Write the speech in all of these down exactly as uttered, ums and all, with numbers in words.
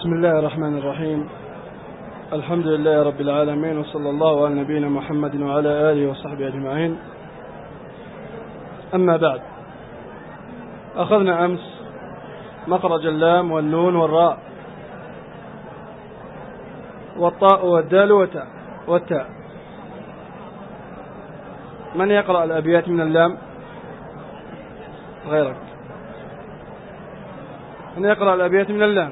بسم الله الرحمن الرحيم. الحمد لله رب العالمين، وصلى الله على نبينا محمد وعلى آله وصحبه أجمعين. أما بعد، أخذنا أمس مخرج اللام والنون والراء والطاء والدال والتاء والتاء. من يقرأ الأبيات من اللام غيرك؟ من يقرأ الأبيات من اللام؟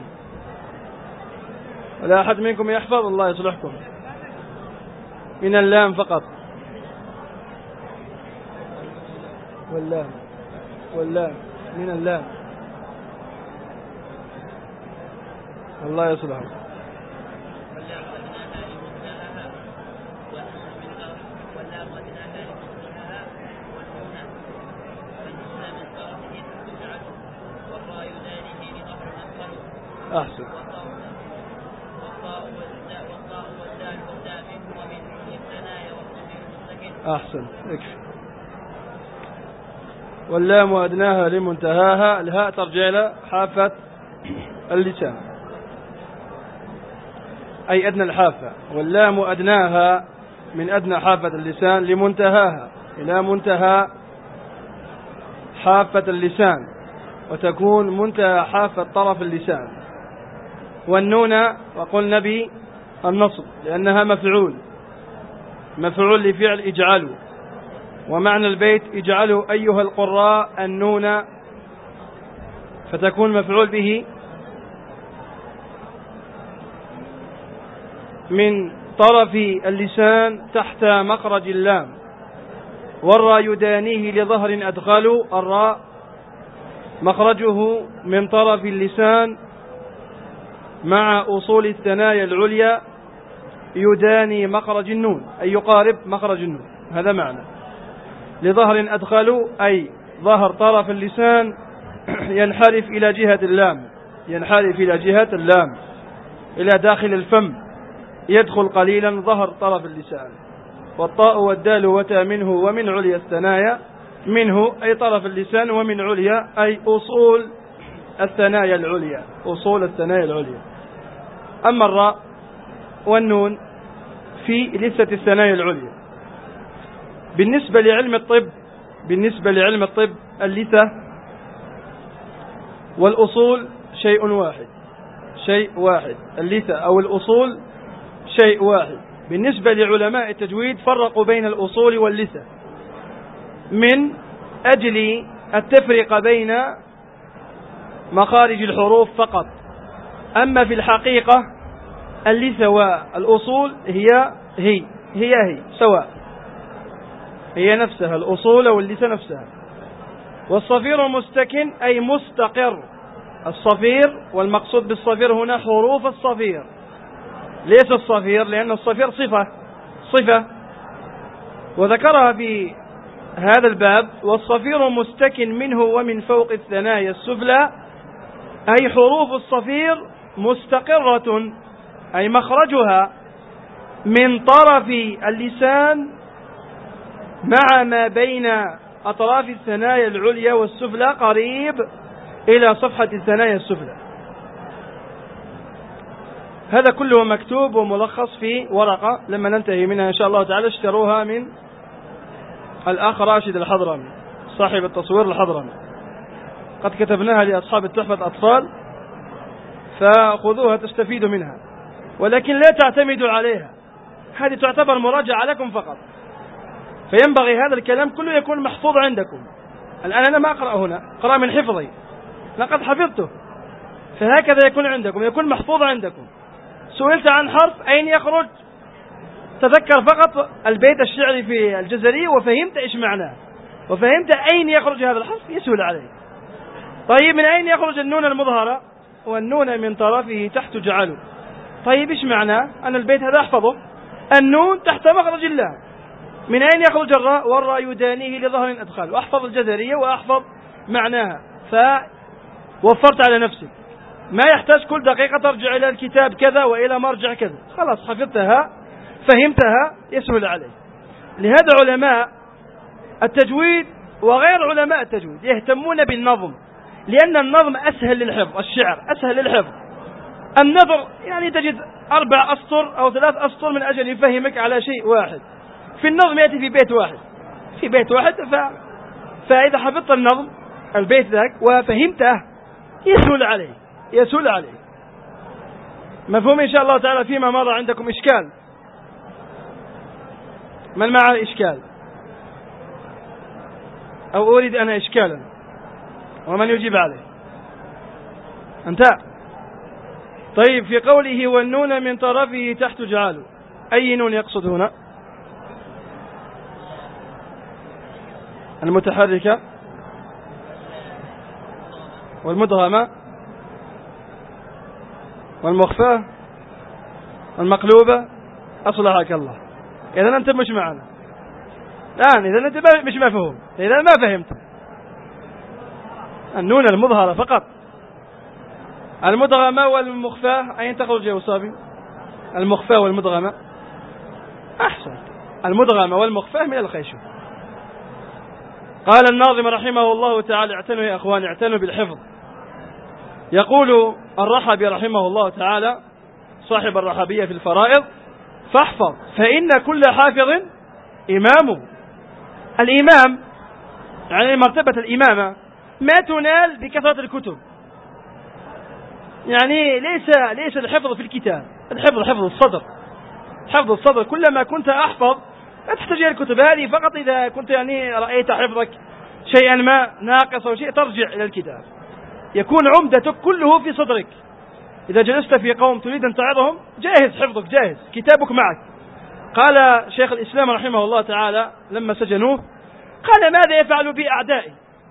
ولا أحد منكم يحفظ؟ الله يصلحكم. من اللام فقط. واللام واللام من اللام. الله يصلحكم. أحسن. أحسن، اكفي. واللام وأدناها لمنتهاها، الهاء ترجع إلى حافة اللسان أي أدنى الحافة. واللام أدناها من أدنى حافة اللسان لمنتهاها إلى منتهى حافة اللسان، وتكون منتهى حافة طرف اللسان. والنون وقلنا بالنصب لأنها مفعول مفعول لفعل اجعلوا، ومعنى البيت اجعلوا أيها القراء النون، فتكون مفعول به من طرف اللسان تحت مخرج اللام. والراء يدانيه لظهر أدخلوا، الراء مخرجه من طرف اللسان مع أصول الثنايا العليا يداني مخرج النون أي يقارب مخرج النون، هذا معنى. لظهر أدخلوا أي ظهر طرف اللسان ينحرف إلى جهة اللام، ينحرف إلى جهة اللام إلى داخل الفم، يدخل قليلا ظهر طرف اللسان. والطاء والدال وتا منه ومن عليا الثنايا، منه أي طرف اللسان، ومن عليا أي أصول الثنايا العليا، أصول الثنايا العليا. أما الراء والنون في لثة الثنايا العليا. بالنسبة لعلم الطب بالنسبة لعلم الطب اللثة والأصول شيء واحد شيء واحد اللثة أو الأصول شيء واحد. بالنسبة لعلماء التجويد فرقوا بين الأصول واللثة من أجل التفرقة بين مخارج الحروف فقط. أما في الحقيقة اللثة والأصول هي هي هي هي سواء، هي نفسها الأصول واللثة نفسها. والصفير مستكن أي مستقر. الصفير، والمقصود بالصفير هنا حروف الصفير، ليس الصفير، لأن الصفير صفة صفة وذكرها في هذا الباب. والصفير مستكن منه ومن فوق الثنايا السفلى، أي حروف الصفير مستقرة أي مخرجها من طرف اللسان مع ما بين أطراف الثنايا العليا والسفلى قريب إلى صفحة الثنايا السفلى. هذا كله مكتوب وملخص في ورقة لما ننتهي منها إن شاء الله تعالى اشتروها من الأخ راشد الحضرمي صاحب التصوير الحضرمي، قد كتبناها لأصحاب التحفة الأطفال، فخذوها تستفيدوا منها، ولكن لا تعتمدوا عليها، هذه تعتبر مراجعة لكم فقط. فينبغي هذا الكلام كله يكون محفوظ عندكم. الآن أنا ما أقرأ هنا، أقرأ من حفظي، لقد حفظته، فهكذا يكون عندكم، يكون محفوظ عندكم. سئلت عن حرف أين يخرج، تذكر فقط البيت الشعري في الجزري وفهمت إيش معناه، وفهمت أين يخرج هذا الحرف، يسهل عليك. طيب من أين يخرج النون المظهرة؟ والنون من طرفه تحت جعله. طيب إيش معناه؟ أنا البيت هذا أحفظه، النون تحت مخرج الله. من أين يخرج الراء؟ والراء يدانيه لظهر أدخل. وأحفظ الجزرية وأحفظ معناها، فوفرت على نفسك، ما يحتاج كل دقيقة ترجع إلى الكتاب كذا وإلى مرجع كذا، خلاص حفظتها فهمتها يسهل عليك. لهذا علماء التجويد وغير علماء التجويد يهتمون بالنظم، لأن النظم أسهل للحفظ، الشعر أسهل للحفظ، النظر يعني تجد أربع أسطر أو ثلاث أسطر من أجل يفهمك على شيء واحد. في النظم يأتي في بيت واحد، في بيت واحد ف... فإذا حفظت النظم البيت ذاك وفهمته يسهل عليه يسهل عليه. مفهوم إن شاء الله تعالى؟ فيما مضى عندكم إشكال؟ من معه إشكال أو أريد أنا إشكالا؟ ومن يجيب عليه؟ أنت. طيب، في قوله والنون من طرفه تحت جعله، أي نون يقصد هنا؟ المتحركة والمدغمة والمخفاة والمقلوبة؟ أصلحك الله. إذا أنت مش معنا الآن، إذا أنت مش مفهوم، إذا ما فهمت. النون المظهرة فقط. المدغمة والمخفاة أين تخرج يا أصابي؟ المخفاة والمدغمة أحسن. المدغمة والمخفاة من الخيشوم. قال الناظم رحمه الله تعالى: اعتنوا يا أخوان، اعتنوا بالحفظ. يقول الرحبي رحمه الله تعالى صاحب الرحبية في الفرائض: فاحفظ فإن كل حافظ إمام. الإمام يعني مرتبة الإمامة ما تنال بكثرة الكتب، يعني ليس ليس الحفظ في الكتاب، الحفظ حفظ الصدر، حفظ الصدر. كلما كنت أحفظ لا تحتاج إلى الكتب هذه، فقط إذا كنت يعني رأيت حفظك شيئا ما ناقص أو شيء ترجع إلى الكتاب، يكون عمدتك كله في صدرك. إذا جلست في قوم تريد أن تعظهم جاهز حفظك، جاهز كتابك معك. قال شيخ الإسلام رحمه الله تعالى لما سجنوه قال: ماذا يفعل بي أعدائي؟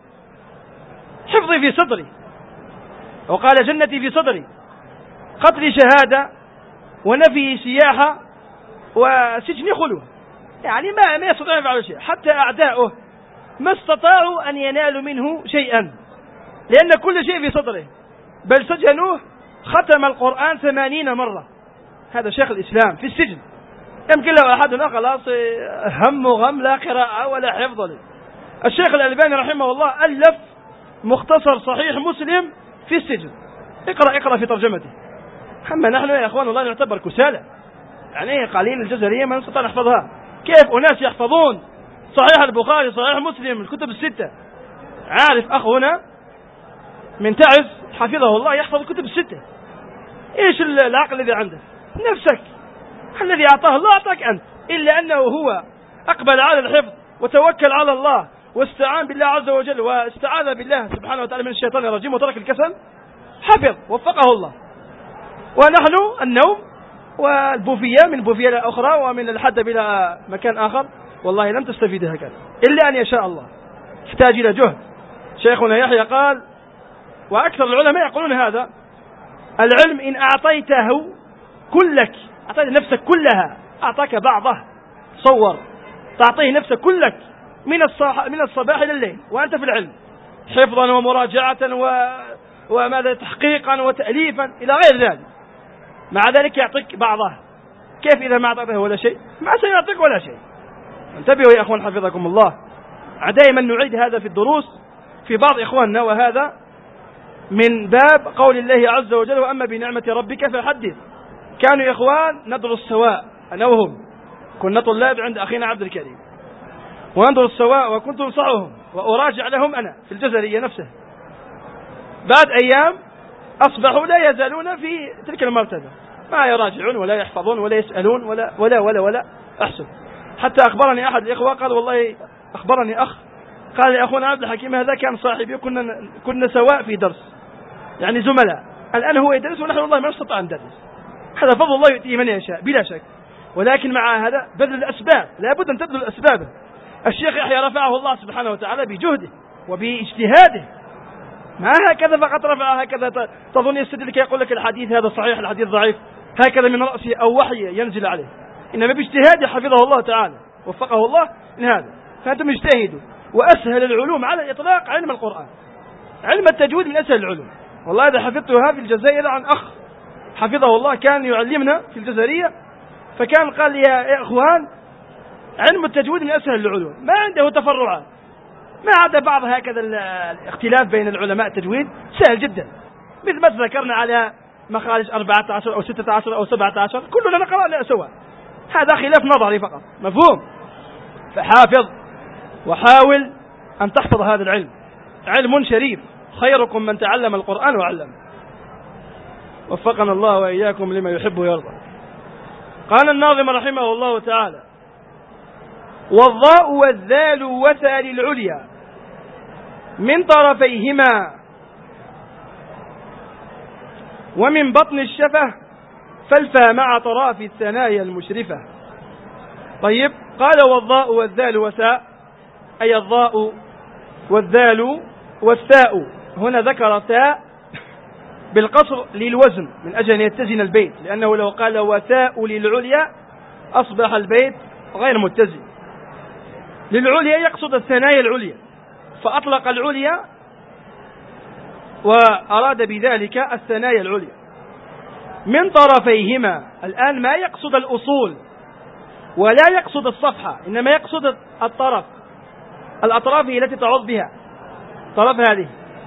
حفظي في صدري، وقال: جنتي في صدري، قتلي شهادة ونفي سياحة وسجني خلوة. يعني ما ما يستطيع يفعل شيء، حتى أعداؤه ما استطاعوا أن ينالوا منه شيئا، لأن كل شيء في صدره. بل سجنوه ختم القرآن ثمانين مرة. هذا شيخ الإسلام في السجن، يمكن له أحدنا خلاص هم وغم لا قراءة ولا حفظ له. الشيخ الألباني رحمه الله ألف مختصر صحيح مسلم في السجن. اقرأ اقرأ في ترجمته. أما نحن يا أخوان الله نعتبر كسالى، يعني قليل الجزرية ما نستطيع نحفظها. كيف أناس يحفظون صحيح البخاري، صحيح مسلم، الكتب الستة؟ عارف أخ هنا من تعز حفظه الله يحفظ الكتب الستة. إيش العقل الذي عنده؟ نفسك الذي أعطاه الله أعطاك أنت، إلا أنه هو أقبل على الحفظ وتوكل على الله واستعان بالله عز وجل واستعاذ بالله سبحانه وتعالى من الشيطان الرجيم وترك الكسل، حفظ وفقه الله. ونحن النوم والبوفية من بوفية إلى أخرى ومن الحدب إلى مكان آخر، والله لم تستفيد هكذا إلا أن يشاء الله، يحتاج إلى جهد. شيخنا يحيى قال، وأكثر العلماء يقولون هذا: العلم إن أعطيته كلك، أعطيت نفسك كلها، أعطاك بعضه. تصور تعطيه نفسك كلك من الصباح من الصباح إلى الليل وأنت في العلم، حفظا ومراجعة و... وماذا تحقيقا وتأليفا إلى غير ذلك، مع ذلك يعطيك بعضه. كيف إذا ما أعطيته ولا شيء؟ ما سيعطيك ولا شيء. انتبهوا يا أخوان حفظكم الله. دائما نعيد هذا في الدروس في بعض إخواننا، وهذا من باب قول الله عز وجل: وأما بنعمة ربك فحدث. كانوا يا إخوان ندرس سواء أنا وهم، كنا طلاب عند أخينا عبد الكريم، وندرس سواء، وكنت أنصحهم وأراجع لهم أنا في الجزرية نفسه. بعد أيام أصبحوا لا يزالون في تلك المرتبة، ما يراجعون ولا يحفظون ولا يسألون ولا ولا ولا ولا أحسن. حتى أخبرني أحد الإخوة قال: والله أخبرني أخ قال: يا أخونا عبد الحكيم هذا كان صاحبي، كنا كنا سواء في درس، يعني زملاء. الآن هو يدرس ونحن والله ما نستطيع أن ندرس. هذا فضل الله يؤتيه من يشاء بلا شك، ولكن مع هذا بذل الأسباب، لا بد أن تبذل الأسباب. الشيخ يحيى رفعه الله سبحانه وتعالى بجهده وباجتهاده، ما هكذا فقط رفع هكذا تظن يستدلك يقول لك الحديث هذا صحيح الحديث ضعيف هكذا من رأسه أو وحي ينزل عليه، إنما باجتهاده حفظه الله تعالى وفقه الله من هذا. فأنتم اجتهدوا. وأسهل العلوم على الإطلاق علم القرآن، علم التجويد من أسهل العلوم. والله إذا حفظتها في الجزائر عن أخ حفظه الله كان يعلمنا في الجزائرية، فكان قال لي: يا إخوان علم التجويد من أسهل العلوم، ما عنده تفرعات، ما عدا بعض هكذا الاختلاف بين العلماء التجويد سهل جدا، مثل ما ذكرنا على مخارج أربعة عشر أو ستة عشر أو سبعة عشر، كلنا نقرأ لا سواء، هذا خلاف نظري فقط، مفهوم؟ فحافظ وحاول أن تحفظ هذا العلم، علم شريف، خيركم من تعلم القرآن وعلم. وفقنا الله وإياكم لما يحب ويرضى. قال الناظم رحمه الله تعالى: والضاء والذال وثى للعليا من طرفيهما ومن بطن الشفة فالفا مع طراف الثنايا المشرفة. طيب، قال والضاء والذال وثاء، أي الضاء والذال والثاء. هنا ذكر ثاء بالقصر للوزن من أجل أن يتزن البيت، لأنه لو قال وثاء للعليا أصبح البيت غير متزن. للعليا يقصد الثنايا العليا، فأطلق العليا وأراد بذلك الثنايا العليا من طرفيهما. الآن ما يقصد الأصول ولا يقصد الصفحة، إنما يقصد الطرف، الأطراف هي التي تعض بها، طرف هذه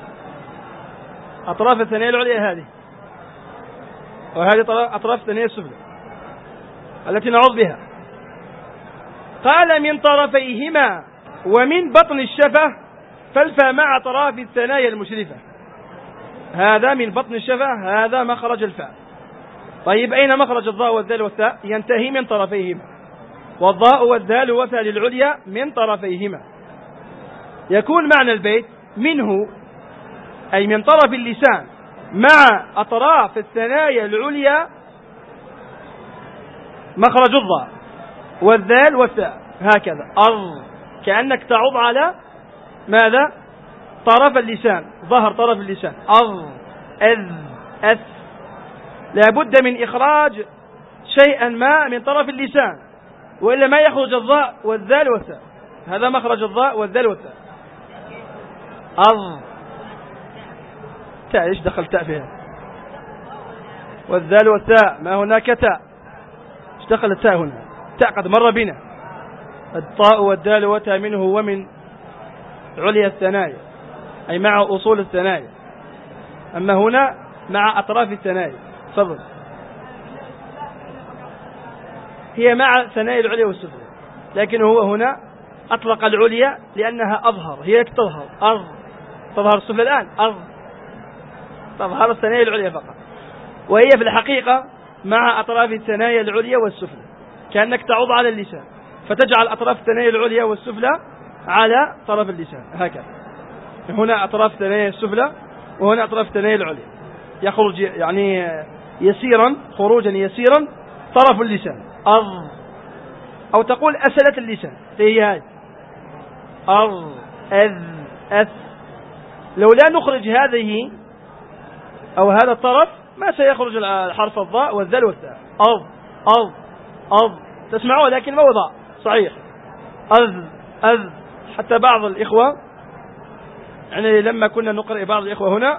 أطراف الثنايا العليا هذه، وهذه أطراف الثنايا السفلى التي نعض بها. قال من طرفيهما ومن بطن الشفة فالفا مع طراف الثنايا المشرفة. هذا من بطن الشفة، هذا مخرج الفاء. طيب، أين مخرج الضاء والذال والثاء؟ ينتهي من طرفيهما، والضاء والذال وثى للعليا من طرفيهما. يكون معنى البيت منه أي من طرف اللسان مع أطراف الثنايا العليا مخرج الضاء والذال والثاء، هكذا أرض، كأنك تعض على ماذا؟ طرف اللسان، ظهر طرف اللسان، أرض أذ أث. لابد من إخراج شيئا ما من طرف اللسان، وإلا ما يخرج الضاء والذال والثاء. هذا مخرج الضاء والذال والثاء. أرض تاء، إيش دخل تاء فيها؟ والذال والثاء، ما هناك تاء، إيش دخل التاء هنا؟ تاء قد مر بنا. الطاء والدال وتاء منه ومن عليا الثنايا، أي مع أصول الثنايا، أما هنا مع أطراف الثنايا. تفضل. هي مع ثنايا العليا والسفلى، لكن هو هنا أطلق العليا لأنها أظهر، هي تظهر أرض، تظهر السفلى الآن أرض، تظهر الثنايا العليا فقط، وهي في الحقيقة مع أطراف الثنايا العليا والسفلى، كأنك تعض على اللسان فتجعل أطراف الثنايا العليا والسفلى على طرف اللسان، هكذا. هنا أطراف الثنايا السفلى وهنا أطراف الثنايا العليا، يخرج يعني يسيرا، خروجا يسيرا طرف اللسان أرض، أو تقول أسلة اللسان، هي هذه أرض أذ أث. لو لا نخرج هذه أو هذا الطرف ما سيخرج الحرف الضاء والذال والثاء. أرض أرض أرض، تسمعوه لكن ما هو ضاء صحيح. أذ أذ. حتى بعض الإخوة يعني لما كنا نقرأ بعض الإخوة هنا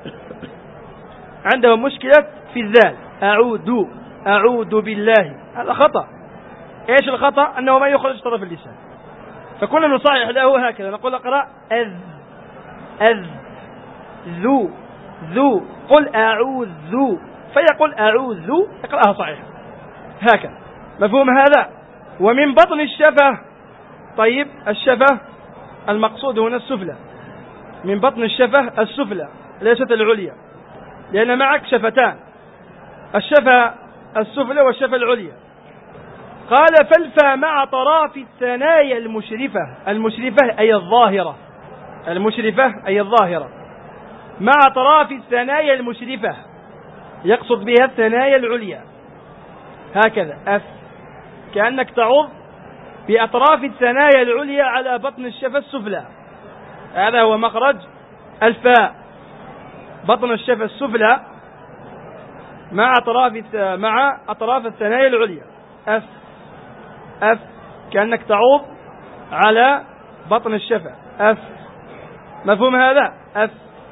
عندهم مشكلة في الذال، أعوذ أعوذ بالله، هذا خطأ. إيش الخطأ؟ أنه ما يخرج طرف اللسان، فكنا نصحح له هكذا، نقول اقرأ أذ أذ ذو ذو، قل أعوذ ذو، فيقول أعوذ ذو، اقرأها صحيح هكذا، مفهوم هذا؟ ومن بطن الشفة. طيب، الشفة المقصود هنا السفلى، من بطن الشفة السفلى ليست العليا، لأن معك شفتان، الشفة السفلى والشفة العليا. قال فالفا مع طراف الثنايا المشرفة، المشرفة أي الظاهرة، المشرفة أي الظاهرة، مع طراف الثنايا المشرفة، يقصد بها الثنايا العليا، هكذا أف، كأنك تعض بأطراف الثنايا العليا على بطن الشفة السفلى، هذا هو مخرج الفاء، بطن الشفة السفلى مع أطراف مع أطراف الثنايا العليا، أف أف، كأنك تعوض على بطن الشفة، أف، مفهوم هذا؟ أف.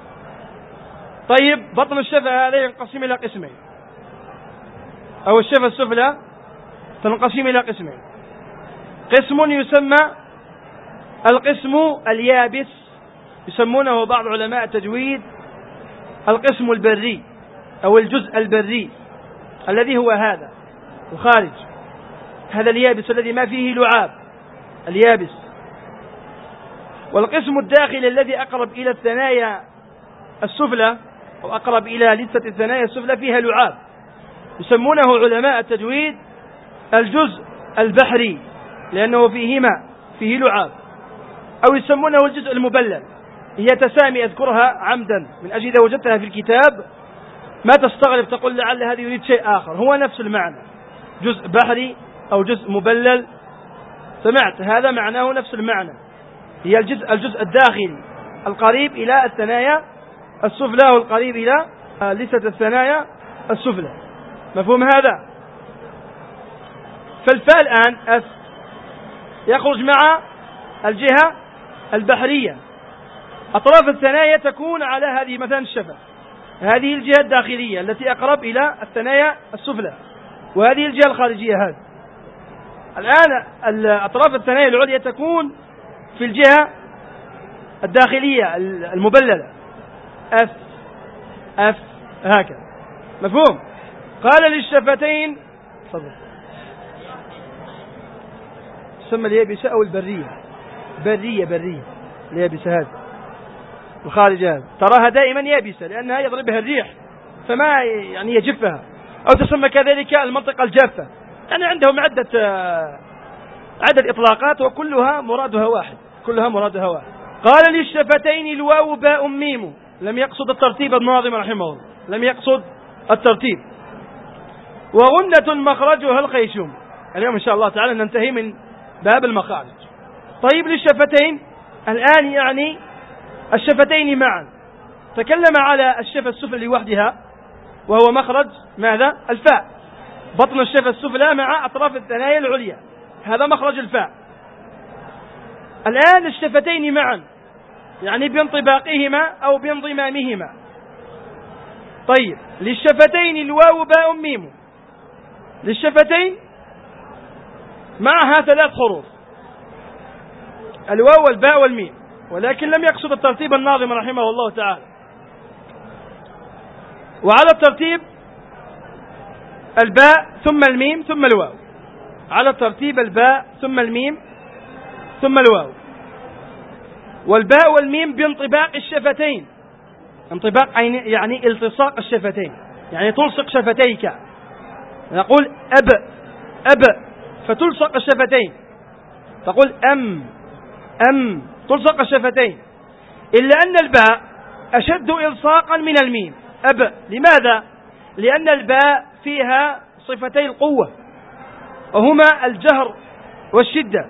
طيب، بطن الشفة هذا ينقسم إلى قسمين، أو الشفة السفلى تنقسم إلى قسمين، قسم يسمى القسم اليابس، يسمونه بعض علماء التجويد القسم البري، أو الجزء البري الذي هو هذا الخارج، هذا اليابس الذي ما فيه لعاب، اليابس. والقسم الداخلي الذي أقرب إلى الثنايا السفلى أو أقرب إلى لثة الثنايا السفلى فيها لعاب، يسمونه علماء التجويد الجزء البحري لأنه فيه ماء، فيه لعاب، أو يسمونه الجزء المبلل. هي تسامي أذكرها عمدا من أجل إذا وجدتها في الكتاب ما تستغرب تقول لعل هذه يريد شيء آخر، هو نفس المعنى، جزء بحري أو جزء مبلل، سمعت هذا معناه نفس المعنى. هي الجزء, الجزء الداخلي القريب إلى الثنايا السفلى والقريب إلى لثة الثنايا السفلى. مفهوم هذا؟ فالفاء الآن أس يخرج مع الجهة البحرية، أطراف الثنايا تكون على هذه مثلا الشفة، هذه الجهة الداخلية التي أقرب إلى الثنايا السفلى، وهذه الجهة الخارجية. هذه الآن أطراف الثنايا العليا تكون في الجهة الداخلية المبللة، أف أف هكذا. مفهوم؟ قال للشفتين تفضل تسمى اليابسة أو البرية، برية برية اليابسة هذه الخارج هذا تراها دائما يابسة لأنها يضربها الريح فما يعني يجفها، أو تسمى كذلك المنطقة الجافة، يعني عندهم عدة عدة إطلاقات وكلها مرادها واحد، كلها مرادها واحد. قال للشفتين الواو باء ميم، لم يقصد الترتيب الناظم رحمه الله، لم يقصد الترتيب. وغنة مخرجها الخيشوم. اليوم إن شاء الله تعالى ننتهي من باب المخارج. طيب للشفتين الآن يعني الشفتين معا، تكلم على الشفة السفلى لوحدها وهو مخرج ماذا؟ الفاء، بطن الشفة السفلى مع أطراف الثنايا العليا، هذا مخرج الفاء. الآن الشفتين معا يعني بانطباقهما أو بانضمامهما. طيب للشفتين الواو باء ميم، للشفتين معها ثلاث حروف، الواو والباء والميم، ولكن لم يقصد الترتيب الناظم رحمه الله تعالى. وعلى الترتيب الباء ثم الميم ثم الواو، على الترتيب الباء ثم الميم ثم الواو. والباء والميم بانطباق الشفتين، انطباق يعني التصاق الشفتين، يعني تلصق شفتيك، نقول أب أب فتلصق الشفتين، تقول أم أم تلصق الشفتين. إلا أن الباء أشد إلصاقا من الميم أب. لماذا؟ لأن الباء فيها صفتي القوة وهما الجهر والشدة،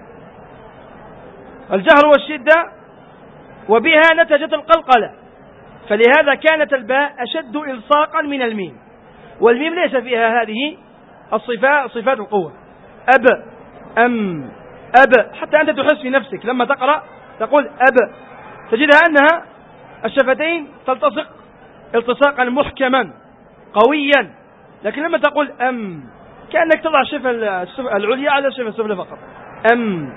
الجهر والشدة وبها نتجت القلقلة، فلهذا كانت الباء أشد إلصاقا من الميم، والميم ليس فيها هذه الصفات، صفات القوة. أب أم أب، حتى أنت تحس في نفسك لما تقرأ تقول أب تجدها أنها الشفتين تلتصق التصاقا محكما قويا، لكن لما تقول أم كأنك تضع الشفة العليا على الشفة السفلى فقط. أم.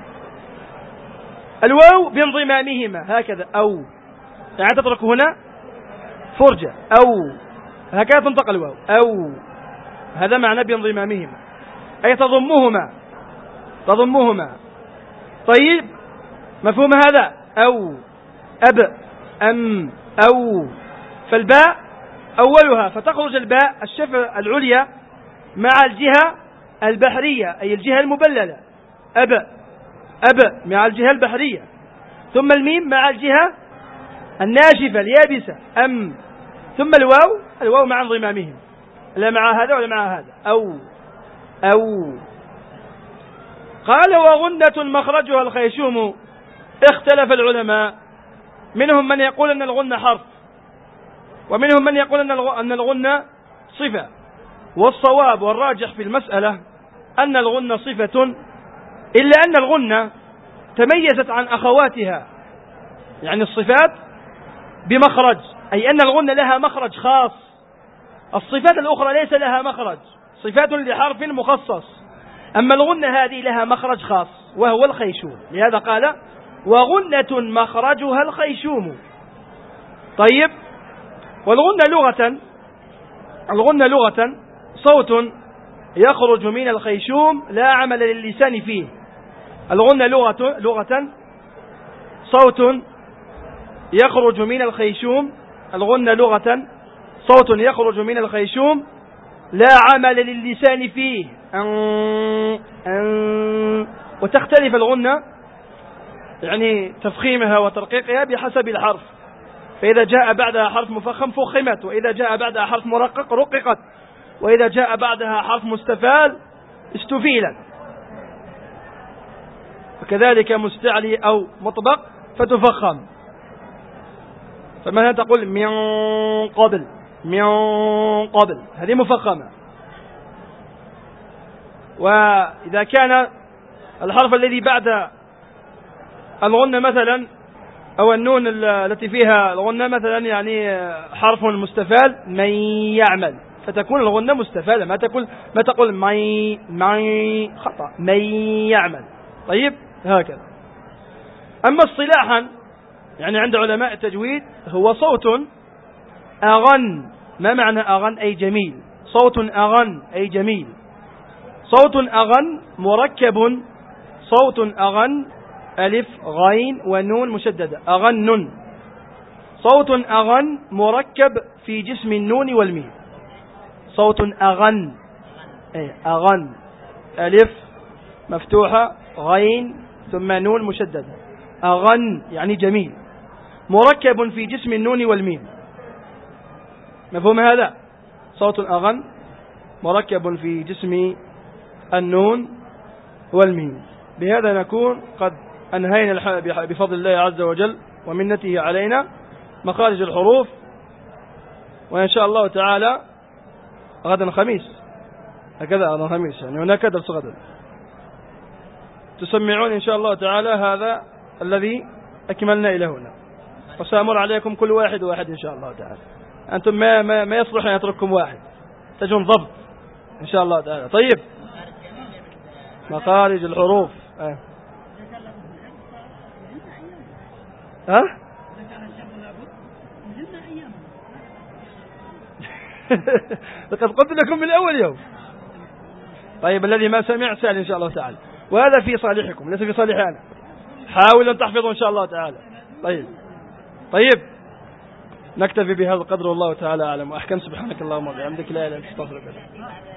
الواو بانضمامهما هكذا، أو يعني تترك هنا فرجة، أو هكذا تنطق الواو، أو هذا معنى بانضمامهما أي تضمهما تضمهما. طيب مفهوم هذا؟ أو أب أم أو. فالباء أولها فتخرج الباء الشفة العليا مع الجهة البحرية أي الجهة المبللة، أب أب مع الجهة البحرية، ثم الميم مع الجهة الناشفة اليابسة أم، ثم الواو الواو مع انضمامهم، لا مع هذا ولا مع هذا. أو أو. قال وغنة مخرجها الخيشوم. اختلف العلماء، منهم من يقول أن الغنة حرف، ومنهم من يقول أن الغنة صفة، والصواب والراجح في المسألة أن الغنة صفة، إلا أن الغنة تميزت عن أخواتها، يعني الصفات بمخرج، أي أن الغنة لها مخرج خاص، الصفات الأخرى ليس لها مخرج، صفات لحرف مخصص، أما الغنة هذه لها مخرج خاص وهو الخيشوم، لهذا قال وغنة مخرجها الخيشوم. طيب والغنة لغة الغنة لغة صوت يخرج من الخيشوم لا عمل للسان فيه. الغنة لغة لغة صوت يخرج من الخيشوم الغنة لغة صوت يخرج من الخيشوم لا عمل للسان فيه. أن أن وتختلف الغنة يعني تفخيمها وترقيقها بحسب الحرف، فإذا جاء بعدها حرف مفخم فخمت، وإذا جاء بعدها حرف مرقق رققت، وإذا جاء بعدها حرف مستفال استفيلت، وكذلك مستعلي أو مطبق فتفخم. فمثلا تقول من قبل من قبل، هذه مفخمة. وإذا كان الحرف الذي بعد الغنة مثلا أو النون التي فيها الغنة مثلا يعني حرف مستفال من يعمل، فتكون الغنة مستفالة، ما تقول ما تقول مي مي خطأ من يعمل. طيب هكذا. أما اصطلاحا يعني عند علماء التجويد هو صوت أغن. ما معنى أغن؟ أي جميل. صوت أغن أي جميل. صوت أغن مركب صوت أغن ألف غين ونون مشددة أغن. صوت أغن مركب في جسم النون والميم. صوت أغن أي أغن ألف مفتوحة غين ثم نون مشددة أغن يعني جميل، مركب في جسم النون والميم. مفهوم هذا؟ صوت أغن مركب في جسم النون والميم. بهذا نكون قد أنهينا بفضل الله عز وجل ومنته علينا مخارج الحروف، وإن شاء الله تعالى غدا خميس هكذا غدا خميس يعني هناك درس غدا تسمعون إن شاء الله تعالى هذا الذي أكملنا إلى هنا، وسأمر عليكم كل واحد واحد إن شاء الله تعالى. أنتم ما, ما, ما يصلح أن يترككم واحد، تجون ضبط إن شاء الله تعالى. طيب مخارج الحروف أه. ها لقد قلت لكم من أول يوم. طيب الذي ما سمع سأل إن شاء الله تعالى، وهذا في صالحكم ليس في صالحي أنا. حاولوا أن تحفظوا إن شاء الله تعالى. طيب طيب نكتفي بهذا القدر والله تعالى أعلم وأحكم. سبحانك اللهم وبحمدك لا إله إلا أنت أستغفرك.